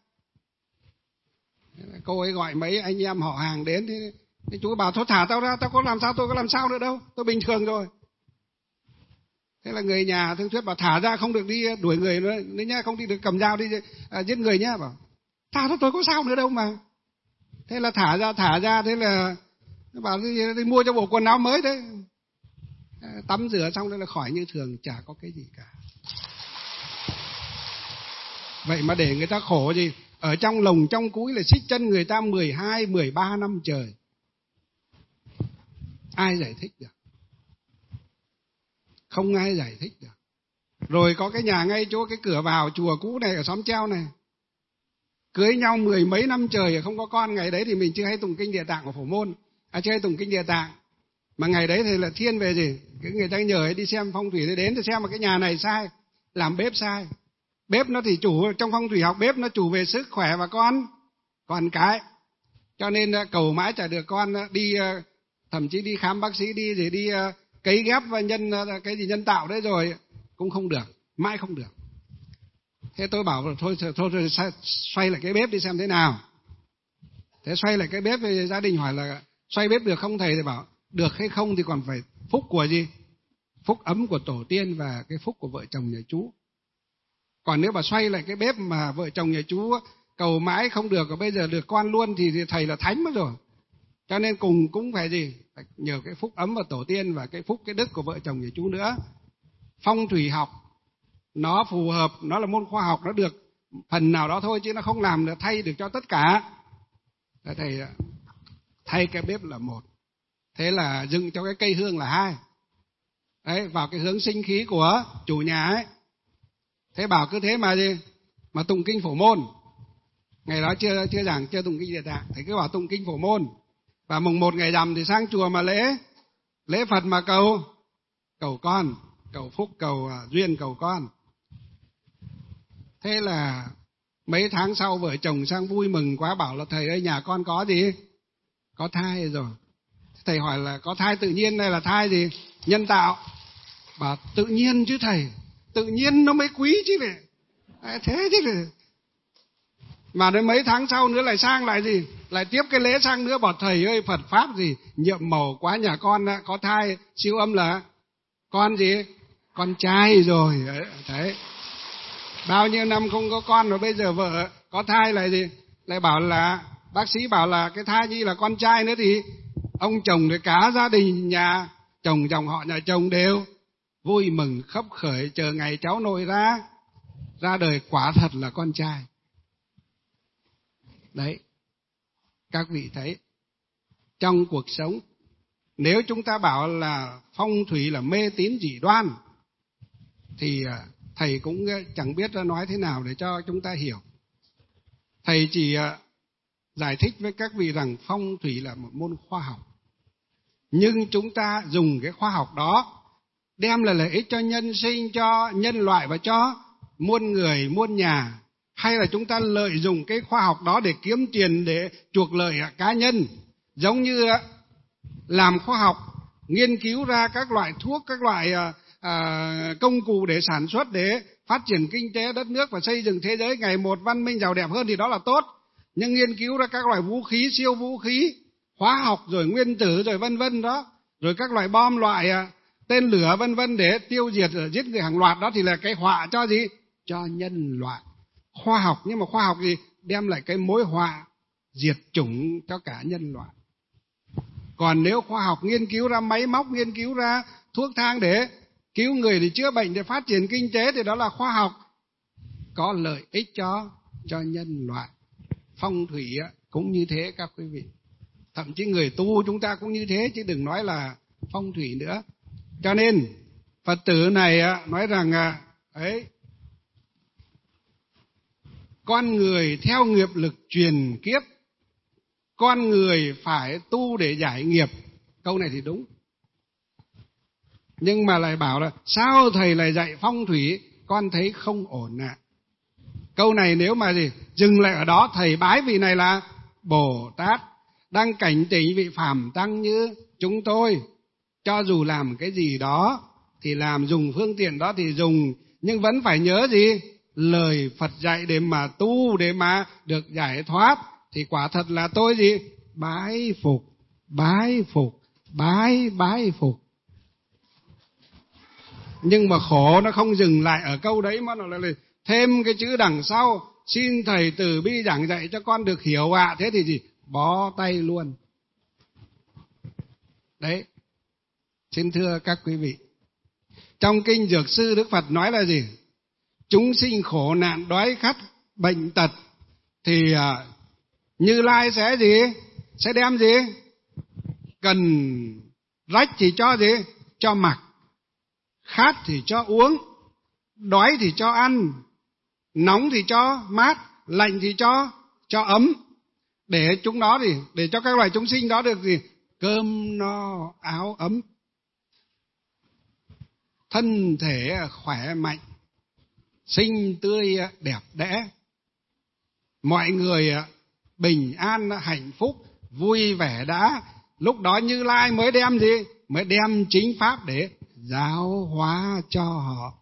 Cô ấy gọi mấy anh em họ hàng đến, thì, thì chú bảo thôi thả tao ra, tao có làm sao, tôi có làm sao nữa đâu, tôi bình thường rồi. Thế là người nhà thương thuyết bảo thả ra, không được đi đuổi người nữa, nữa nhá, không đi được cầm dao đi à, giết người nhá. Bảo thả thôi, tôi có sao nữa đâu mà. Thế là thả ra, thả ra, thế là bảo đi, đi mua cho bộ quần áo mới đấy. À, tắm rửa xong đây là khỏi như thường, chả có cái gì cả. Vậy mà để người ta khổ gì? Ở trong lồng trong cúi là xích chân người ta mười hai mười ba năm trời. Ai giải thích được? Không ai giải thích được. Rồi có cái nhà ngay chỗ cái cửa vào chùa cũ này ở xóm Treo này, cưới nhau mười mấy năm trời không có con. Ngày đấy thì mình chưa hay tụng kinh Địa Tạng của Phổ Môn, à chưa hay tụng kinh Địa Tạng. Mà ngày đấy thì là thiên về gì? Cái người ta nhờ ấy đi xem phong thủy, thì đến thì xem mà cái nhà này sai, làm bếp sai. Bếp nó thì chủ, trong phong thủy học bếp nó chủ về sức khỏe và con còn cái. Cho nên cầu mãi chả được con, đi thậm chí đi khám bác sĩ, đi rồi đi cấy ghép và nhân cái gì nhân tạo đấy rồi cũng không được, mãi không được. Thế tôi bảo thôi thôi, thôi xoay lại cái bếp đi xem thế nào. Thế xoay lại cái bếp thì gia đình hỏi là xoay bếp được không thầy? Thì bảo được hay không thì còn phải phúc của gì? Phúc ấm của tổ tiên và cái phúc của vợ chồng nhà chú. Còn nếu mà xoay lại cái bếp mà vợ chồng nhà chú cầu mãi không được, và bây giờ được con luôn thì thầy là thánh mất rồi. Cho nên cùng cũng phải gì? Phải nhờ cái phúc ấm và tổ tiên và cái phúc cái đức của vợ chồng nhà chú nữa. Phong thủy học nó phù hợp, nó là môn khoa học, nó được phần nào đó thôi chứ nó không làm được thay được cho tất cả. Thầy thay cái bếp là một, thế là dựng cho cái cây hương là hai. Đấy, vào cái hướng sinh khí của chủ nhà ấy. Thế bảo cứ thế mà gì? Mà tụng kinh phổ môn. Ngày đó chưa chưa giảng chưa tụng kinh Địa Tạng, thầy cứ bảo tụng kinh phổ môn. Và mùng một ngày rằm thì sang chùa mà lễ lễ Phật mà cầu cầu con, cầu phúc, cầu uh, duyên, cầu con. Thế là mấy tháng sau vợ chồng sang vui mừng quá, bảo là thầy ơi nhà con có gì? Có thai rồi. Thầy hỏi là có thai tự nhiên hay là thai gì? Nhân tạo. Bảo tự nhiên chứ thầy, tự nhiên nó mới quý chứ này. À, thế chứ này. Mà đến mấy tháng sau nữa lại sang lại gì? Lại tiếp cái lễ sang nữa, bảo thầy ơi Phật Pháp gì? Nhiệm màu quá, nhà con đã có thai siêu âm là con gì? Con trai rồi. Đấy. Bao nhiêu năm không có con rồi bây giờ vợ có thai lại gì? Lại bảo là, bác sĩ bảo là cái thai nhi là con trai nữa thì ông chồng với cả gia đình nhà chồng dòng họ nhà chồng đều vui mừng khấp khởi chờ ngày cháu nội ra ra đời, quả thật là con trai. Đấy, các vị thấy trong cuộc sống nếu chúng ta bảo là phong thủy là mê tín dị đoan thì thầy cũng chẳng biết nói thế nào để cho chúng ta hiểu. Thầy chỉ giải thích với các vị rằng phong thủy là một môn khoa học, nhưng chúng ta dùng cái khoa học đó đem lại lợi ích cho nhân sinh, cho nhân loại và cho muôn người, muôn nhà, hay là chúng ta lợi dụng cái khoa học đó để kiếm tiền, để chuộc lợi cá nhân. Giống như làm khoa học, nghiên cứu ra các loại thuốc, các loại à, công cụ để sản xuất, để phát triển kinh tế đất nước và xây dựng thế giới ngày một văn minh giàu đẹp hơn thì đó là tốt. Nhưng nghiên cứu ra các loại vũ khí, siêu vũ khí, hóa học rồi nguyên tử rồi vân vân đó, rồi các loại bom, loại à, tên lửa vân vân để tiêu diệt, giết người hàng loạt, đó thì là cái họa cho gì? Cho nhân loại. Khoa học, nhưng mà khoa học gì? Đem lại cái mối họa diệt chủng cho cả nhân loại. Còn nếu khoa học nghiên cứu ra máy móc, nghiên cứu ra thuốc thang để cứu người, để chữa bệnh, để phát triển kinh tế thì đó là khoa học có lợi ích cho cho nhân loại. Phong thủy cũng như thế các quý vị. Thậm chí người tu chúng ta cũng như thế, chứ đừng nói là phong thủy nữa. Cho nên Phật tử này nói rằng ấy, con người theo nghiệp lực truyền kiếp, con người phải tu để giải nghiệp. Câu này thì đúng. Nhưng mà lại bảo là sao thầy lại dạy phong thủy, con thấy không ổn ạ. À. Câu này nếu mà gì dừng lại ở đó, thầy bái vị này là Bồ Tát đang cảnh tỉnh vị phàm tăng như chúng tôi. Cho dù làm cái gì đó thì làm, dùng phương tiện đó thì dùng, nhưng vẫn phải nhớ gì? Lời Phật dạy để mà tu, để mà được giải thoát. Thì quả thật là tôi gì? Bái phục, bái phục, bái bái phục. Nhưng mà khổ nó không dừng lại ở câu đấy, mà nó lại thêm cái chữ đằng sau: xin thầy từ bi giảng dạy cho con được hiểu ạ. À. Thế thì gì? Bó tay luôn. Đấy. Xin thưa các quý vị, trong kinh Dược Sư Đức Phật nói là gì? Chúng sinh khổ nạn đói khát bệnh tật thì uh, Như Lai sẽ gì? Sẽ đem gì? Cần rách thì cho gì? Cho mặc. Khát thì cho uống. Đói thì cho ăn. Nóng thì cho mát. Lạnh thì cho cho ấm. Để chúng nó gì? Để cho các loài chúng sinh đó được gì? Cơm no áo ấm, thân thể khỏe mạnh, xinh tươi đẹp đẽ, mọi người bình an hạnh phúc vui vẻ đã. Lúc đó Như Lai mới đem gì? mới đem chính pháp để giáo hóa cho họ.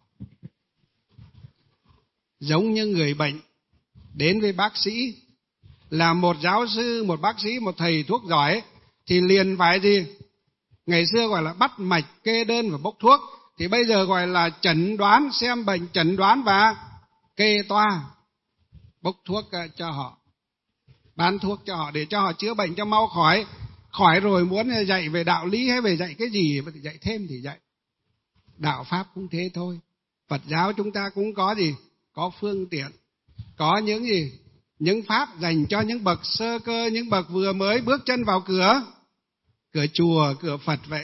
Giống như người bệnh đến với bác sĩ, là một giáo sư, một bác sĩ, một thầy thuốc giỏi, thì liền phải gì? Ngày xưa gọi là bắt mạch, kê đơn và bốc thuốc, thì bây giờ gọi là chẩn đoán, xem bệnh, chẩn đoán và kê toa, bốc thuốc cho họ, bán thuốc cho họ để cho họ chữa bệnh cho mau khỏi. Khỏi rồi muốn dạy về đạo lý hay về dạy cái gì, dạy thêm thì dạy. Đạo Pháp cũng thế thôi. Phật giáo chúng ta cũng có gì? Có phương tiện, có những gì? Những pháp dành cho những bậc sơ cơ, những bậc vừa mới bước chân vào cửa, cửa chùa, cửa Phật vậy.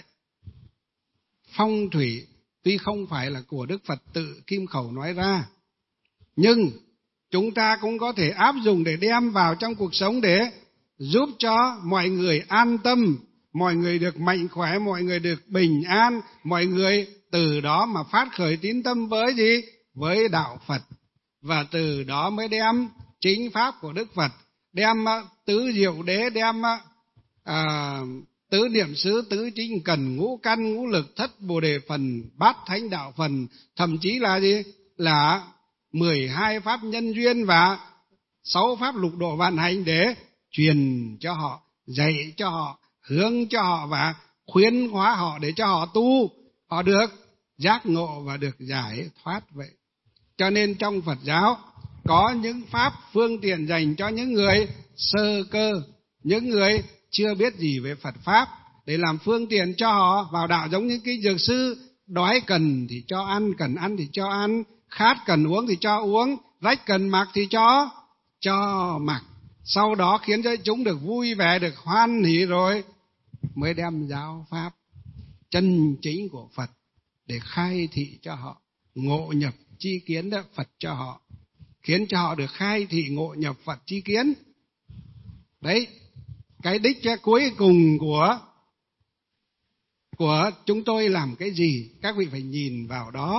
Phong thủy tuy không phải là của Đức Phật tự kim khẩu nói ra, nhưng chúng ta cũng có thể áp dụng để đem vào trong cuộc sống để giúp cho mọi người an tâm, mọi người được mạnh khỏe, mọi người được bình an, mọi người từ đó mà phát khởi tín tâm với gì? Với đạo Phật. Và từ đó mới đem chính pháp của Đức Phật, đem tứ diệu đế, đem à, tứ niệm xứ, tứ chính cần, ngũ căn, ngũ lực, thất bồ đề phần, bát thánh đạo phần, thậm chí là gì? Là mười hai pháp nhân duyên và sáu pháp lục độ vạn hành để truyền cho họ, dạy cho họ, hướng cho họ và khuyến hóa họ để cho họ tu, họ được giác ngộ và được giải thoát vậy. Cho nên trong Phật giáo có những pháp phương tiện dành cho những người sơ cơ, những người chưa biết gì về Phật Pháp, để làm phương tiện cho họ vào đạo, giống như cái dược sư đói cần thì cho ăn, cần ăn thì cho ăn, khát cần uống thì cho uống, rách cần mặc thì cho cho mặc. Sau đó khiến cho chúng được vui vẻ, được hoan hỷ rồi mới đem giáo pháp chân chính của Phật để khai thị cho họ, ngộ nhập chi kiến đó Phật cho họ, khiến cho họ được khai thị ngộ nhập Phật chi kiến. Đấy, cái đích cuối cùng của của chúng tôi làm cái gì, các vị phải nhìn vào đó.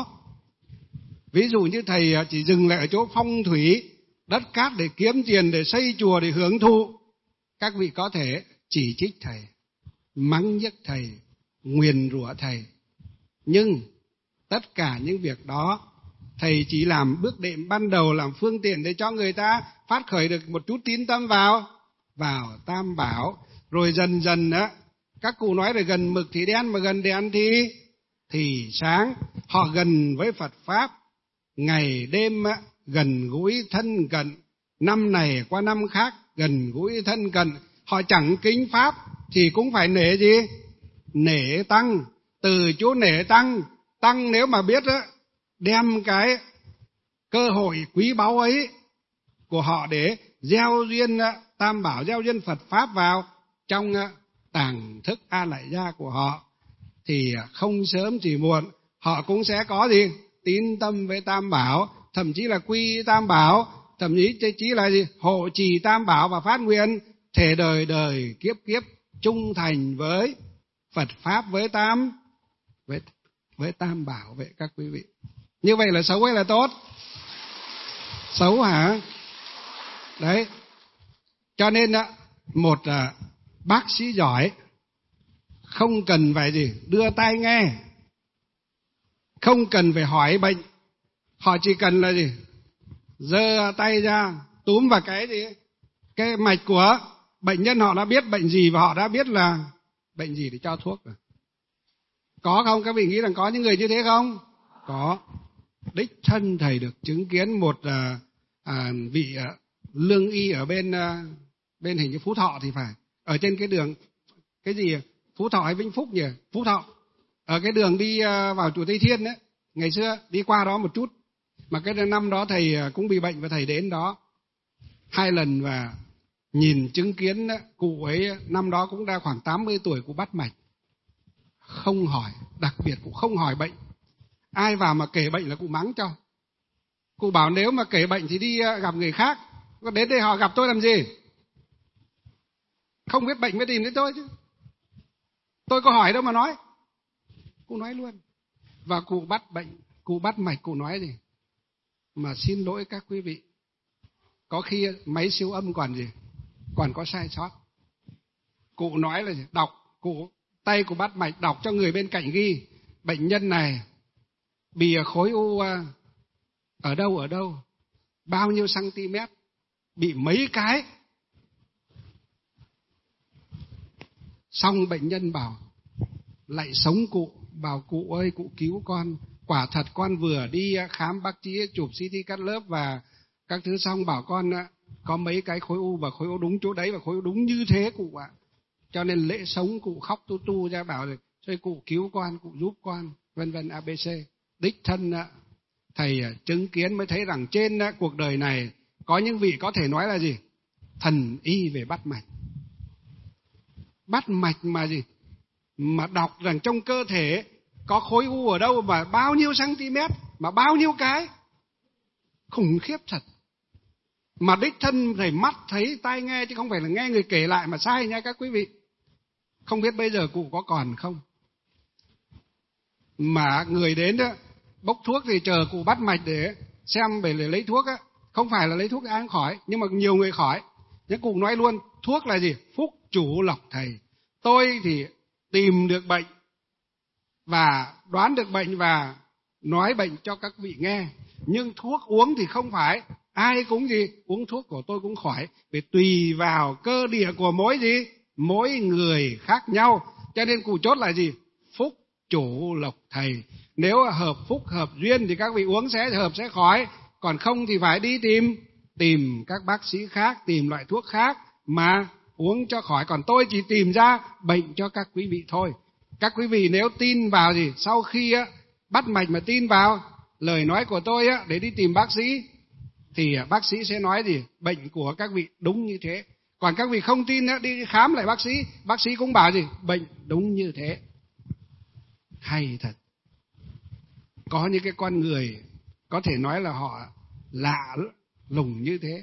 Ví dụ như thầy chỉ dừng lại ở chỗ phong thủy, đất cát để kiếm tiền, để xây chùa, để hưởng thụ, các vị có thể chỉ trích thầy, mắng nhiếc thầy, nguyền rủa thầy. Nhưng tất cả những việc đó thầy chỉ làm bước đệm ban đầu, làm phương tiện để cho người ta phát khởi được một chút tín tâm vào vào Tam Bảo. Rồi dần dần á, các cụ nói là gần mực thì đen, mà gần đèn thì thì sáng. Họ gần với Phật Pháp, ngày đêm á, gần gũi thân cận, năm này qua năm khác gần gũi thân cận. Họ chẳng kính Pháp thì cũng phải nể gì? Nể Tăng. Từ chỗ nể Tăng, Tăng nếu mà biết á, đem cái cơ hội quý báu ấy của họ để gieo duyên Tam Bảo, gieo duyên Phật Pháp vào trong tàng thức A Lại Gia của họ, thì không sớm chỉ muộn họ cũng sẽ có gì? Tín tâm với Tam Bảo, thậm chí là quy Tam Bảo, thậm chí chỉ là gì? Hộ trì Tam Bảo và phát nguyện thể đời đời kiếp kiếp trung thành với Phật Pháp, với Tam với, với Tam Bảo vậy các quý vị. Như vậy là xấu hay là tốt? Xấu hả? Đấy. Cho nên một bác sĩ giỏi không cần phải gì? Đưa tai nghe, không cần phải hỏi bệnh. Họ chỉ cần là gì? Giơ tay ra, túm vào cái gì? Cái mạch của bệnh nhân, họ đã biết bệnh gì và họ đã biết là bệnh gì để cho thuốc rồi. Có không? Các vị nghĩ rằng có những người như thế không? Có. Đích thân thầy được chứng kiến một à, à, vị à, lương y ở bên à, bên hình như Phú Thọ thì phải, ở trên cái đường cái gì Phú Thọ hay Vĩnh Phúc nhỉ? Phú Thọ. Ở cái đường đi à, vào chùa Tây Thiên đấy, ngày xưa đi qua đó một chút. Mà cái năm đó thầy cũng bị bệnh và thầy đến đó hai lần và nhìn chứng kiến cụ ấy năm đó cũng đã khoảng tám mươi tuổi, cụ bắt mạch. Không hỏi, đặc biệt cụ không hỏi bệnh. Ai vào mà kể bệnh là cụ mắng cho. Cụ bảo nếu mà kể bệnh thì đi gặp người khác, còn đến đây họ gặp tôi làm gì? Không biết bệnh mới tìm đến tôi chứ. Tôi có hỏi đâu mà nói. Cụ nói luôn. Và cụ bắt bệnh, cụ bắt mạch, cụ nói gì? Mà xin lỗi các quý vị, có khi máy siêu âm còn gì? Còn có sai sót. Cụ nói là gì? Đọc, cụ tay của bắt mạch đọc cho người bên cạnh ghi bệnh nhân này bị khối u ở đâu ở đâu, bao nhiêu cm, bị mấy cái. Xong bệnh nhân bảo lại sống cụ, bảo cụ ơi cụ cứu con. Quả thật con vừa đi khám bác sĩ chụp xê tê cắt lớp và các thứ xong bảo con có mấy cái khối u và khối u đúng chỗ đấy và khối u đúng như thế cụ ạ. Cho nên lễ sống cụ khóc tu tu ra bảo rồi thôi cụ cứu con, cụ giúp con, vân vân a bê xê. Đích thân thầy chứng kiến mới thấy rằng trên cuộc đời này có những vị có thể nói là gì? Thần y về bắt mạch. Bắt mạch mà gì? Mà đọc rằng trong cơ thể có khối u ở đâu mà bao nhiêu cm, mà bao nhiêu cái. Khủng khiếp thật. Mà đích thân thầy mắt thấy, tai nghe, chứ không phải là nghe người kể lại mà sai nha các quý vị. Không biết bây giờ cụ có còn không? Mà người đến đó, bốc thuốc thì chờ cụ bắt mạch để xem về lấy thuốc á. Không phải là lấy thuốc ai cũng khỏi, nhưng mà nhiều người khỏi. Nhưng cụ nói luôn, thuốc là gì? Phúc chủ lộc thầy. Tôi thì tìm được bệnh và đoán được bệnh và nói bệnh cho các vị nghe. Nhưng thuốc uống thì không phải ai cũng gì uống thuốc của tôi cũng khỏi, vì tùy vào cơ địa của mỗi gì mỗi người khác nhau. Cho nên cụ chốt là gì? Phúc chủ lộc thầy. Nếu hợp phúc hợp duyên thì các vị uống sẽ hợp sẽ khỏi, còn không thì phải đi tìm tìm các bác sĩ khác, tìm loại thuốc khác mà uống cho khỏi. Còn tôi chỉ tìm ra bệnh cho các quý vị thôi. Các quý vị nếu tin vào gì sau khi á, bắt mạch mà tin vào lời nói của tôi á, để đi tìm bác sĩ thì bác sĩ sẽ nói gì bệnh của các vị đúng như thế. Còn các vị không tin á, đi khám lại bác sĩ, bác sĩ cũng bảo gì bệnh đúng như thế. Hay thật. Có những cái con người có thể nói là họ lạ lùng như thế,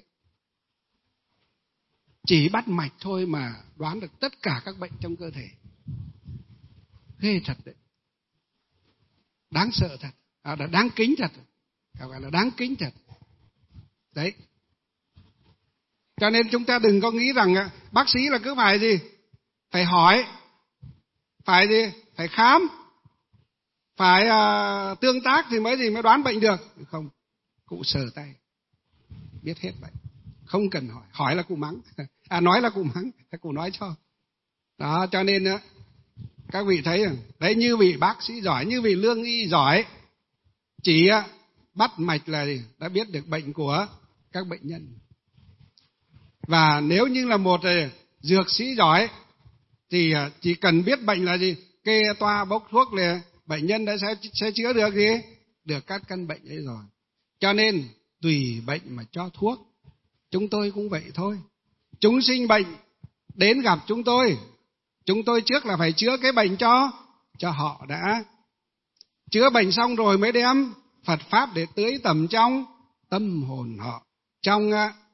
chỉ bắt mạch thôi mà đoán được tất cả các bệnh trong cơ thể. Ghê thật đấy. Đáng sợ thật. À, đáng kính thật. Các bạn là đáng kính thật. Đấy. Cho nên chúng ta đừng có nghĩ rằng bác sĩ là cứ phải gì? Phải hỏi. Phải gì? Phải khám. Phải uh, tương tác thì mới gì mới đoán bệnh được. Không. Cụ sờ tay. Biết hết bệnh. Không cần hỏi. Hỏi là cụ mắng. À nói là cụ mắng. Cụ nói cho. Đó cho nên các vị thấy đấy, như vị bác sĩ giỏi, như vị lương y giỏi, chỉ bắt mạch là gì? Đã biết được bệnh của các bệnh nhân. Và nếu như là một dược sĩ giỏi thì chỉ cần biết bệnh là gì, kê toa bốc thuốc là bệnh nhân đã sẽ, sẽ chữa được gì? Được các căn bệnh ấy rồi. Cho nên tùy bệnh mà cho thuốc. Chúng tôi cũng vậy thôi. Chúng sinh bệnh đến gặp chúng tôi, chúng tôi trước là phải chữa cái bệnh cho cho họ đã. Chữa bệnh xong rồi mới đem Phật Pháp để tưới tẩm trong tâm hồn họ, trong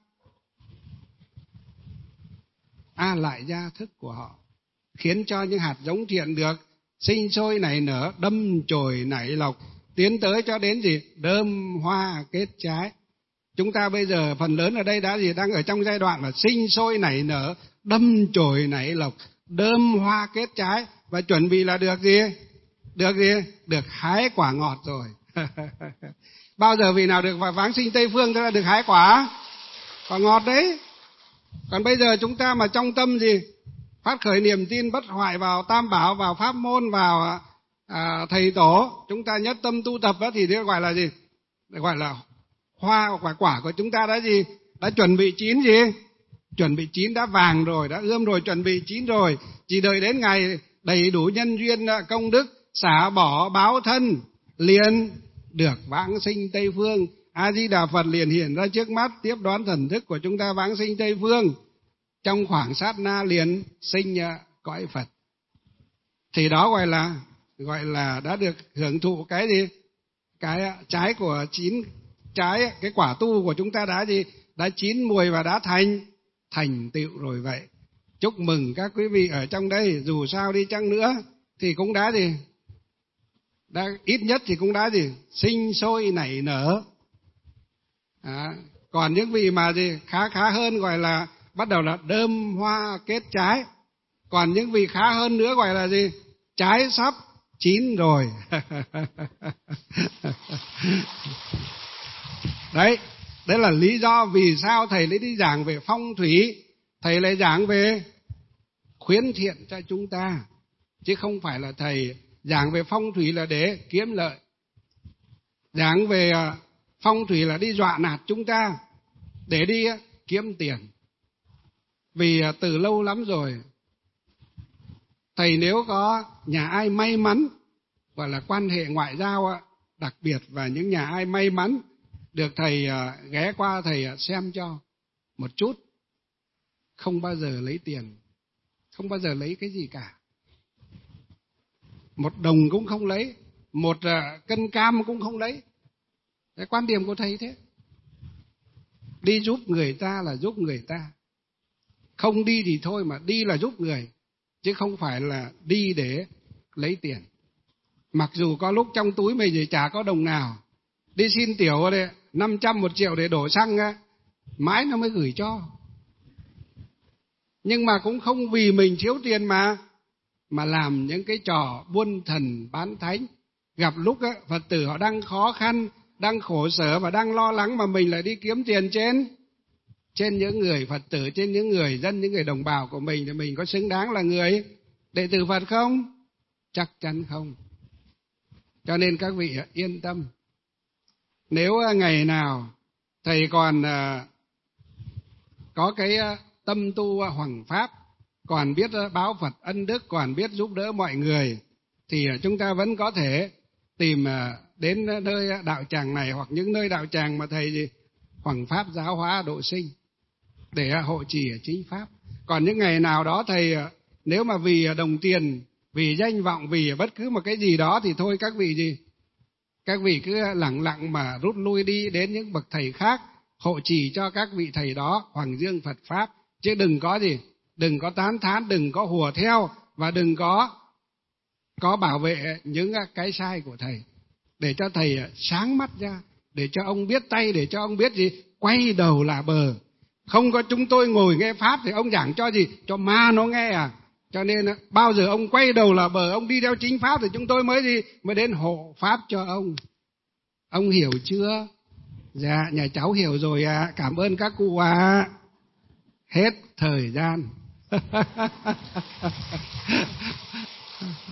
a lại gia thức của họ, khiến cho những hạt giống thiện được sinh sôi nảy nở, đâm chồi nảy lộc, tiến tới cho đến gì? Đơm hoa kết trái. Chúng ta bây giờ phần lớn ở đây đã gì? Đang ở trong giai đoạn là sinh sôi nảy nở, đâm chồi nảy lộc, đơm hoa kết trái, và chuẩn bị là được gì? Được gì? Được hái quả ngọt rồi. Bao giờ vị nào được vào vãng sinh Tây Phương tức là được hái quả quả ngọt đấy. Còn bây giờ chúng ta mà trong tâm gì? Phát khởi niềm tin bất hoại vào Tam Bảo, vào pháp môn, vào à, thầy tổ, chúng ta nhất tâm tu tập đó, thì nó gọi là gì? Gọi là hoa hoặc quả quả của chúng ta đã gì? Đã chuẩn bị chín gì? Chuẩn bị chín, đã vàng rồi, đã ươm rồi, chuẩn bị chín rồi. Chỉ đợi đến ngày đầy đủ nhân duyên công đức, xả bỏ báo thân, liền được vãng sinh Tây Phương. A Di Đà Phật liền hiện ra trước mắt, tiếp đón thần thức của chúng ta vãng sinh Tây Phương. Trong khoảng sát na liền sinh cõi Phật. Thì đó gọi là gọi là đã được hưởng thụ cái gì? Cái trái của chín trái, cái quả tu của chúng ta đã gì? Đã chín mùi và đã thành thành tựu rồi vậy. Chúc mừng các quý vị ở trong đây, dù sao đi chăng nữa thì cũng đã gì? Đã ít nhất thì cũng đã gì? Sinh sôi nảy nở. À, còn những vị mà gì khá khá hơn gọi là bắt đầu là đơm hoa kết trái. Còn những vị khá hơn nữa gọi là gì? Trái sắp chín rồi. Đấy, đấy là lý do vì sao thầy lấy đi giảng về phong thủy, thầy lại giảng về khuyến thiện cho chúng ta, chứ không phải là thầy giảng về phong thủy là để kiếm lợi. Giảng về phong thủy là đi dọa nạt chúng ta để đi kiếm tiền. Vì từ lâu lắm rồi, thầy nếu có nhà ai may mắn, gọi là quan hệ ngoại giao đặc biệt, và những nhà ai may mắn được thầy ghé qua thầy xem cho một chút, không bao giờ lấy tiền, không bao giờ lấy cái gì cả. Một đồng cũng không lấy, một cân cam cũng không lấy. Cái quan điểm của thầy thế. Đi giúp người ta là giúp người ta. Không đi thì thôi, mà đi là giúp người, chứ không phải là đi để lấy tiền. Mặc dù có lúc trong túi mình thì chả có đồng nào, đi xin tiểu đấy, năm trăm một triệu để đổ xăng á, mãi nó mới gửi cho. Nhưng mà cũng không vì mình thiếu tiền mà mà làm những cái trò buôn thần bán thánh. Gặp lúc á, Phật tử họ đang khó khăn, đang khổ sở và đang lo lắng, mà mình lại đi kiếm tiền trên trên những người Phật tử, trên những người dân, những người đồng bào của mình, thì mình có xứng đáng là người đệ tử Phật không? Chắc chắn không. Cho nên các vị yên tâm. Nếu ngày nào thầy còn có cái tâm tu hoằng pháp, còn biết báo Phật ân đức, còn biết giúp đỡ mọi người, thì chúng ta vẫn có thể tìm đến nơi đạo tràng này, hoặc những nơi đạo tràng mà thầy gì hoằng pháp giáo hóa độ sinh, để hộ trì ở chính pháp. Còn những ngày nào đó thầy nếu mà vì đồng tiền, vì danh vọng, vì bất cứ một cái gì đó, thì thôi các vị gì các vị cứ lẳng lặng mà rút lui đi đến những bậc thầy khác, hộ trì cho các vị thầy đó hoằng dương Phật pháp, chứ đừng có gì đừng có tán thán, đừng có hùa theo, và đừng có có bảo vệ những cái sai của thầy, để cho thầy sáng mắt ra, để cho ông biết tay, để cho ông biết gì quay đầu là bờ. Không có chúng tôi ngồi nghe pháp thì ông giảng cho gì cho ma nó nghe à. Cho nên bao giờ ông quay đầu là bờ, ông đi theo chính pháp, thì chúng tôi mới gì mới đến hộ pháp cho ông. Ông hiểu chưa? Dạ, nhà cháu hiểu rồi ạ. À. Cảm ơn các cụ ạ. À. Hết thời gian.